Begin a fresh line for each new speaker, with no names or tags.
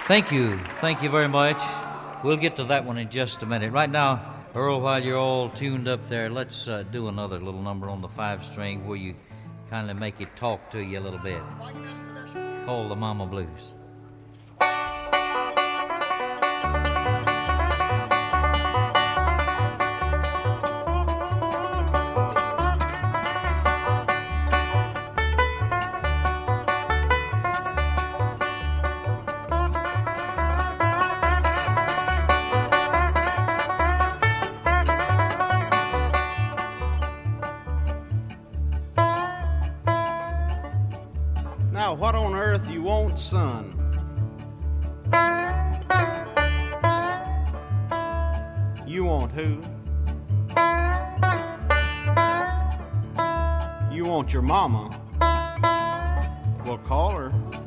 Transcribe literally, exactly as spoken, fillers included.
Thank you. Thank you very much. We'll get to that one in just a minute. Right now, Earl, while you're all tuned up there, let's uh, do another little number on the five string where you kind of make it talk to you a little bit. Called the Mama Blues.
Now, what on earth you want, son? You want who? You want your mama? Well, call her.